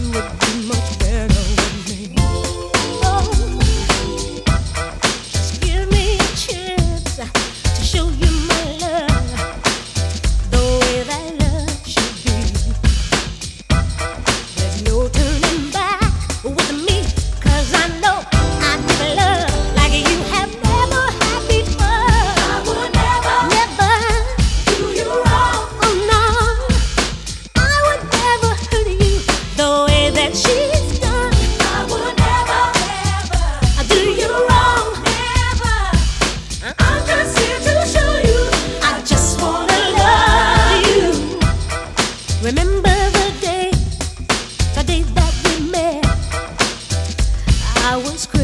would be much better with me. Oh, just give me a chance to show you my love, the way that love should be. There's no turning back with me, 'cause I know I give love like you have never had before. I would never do you wrong. Oh no, I would never hurt you the way that she's done. I would never do you wrong. Never. I'm just here to show you I just wanna love you. Remember the day that we met. I was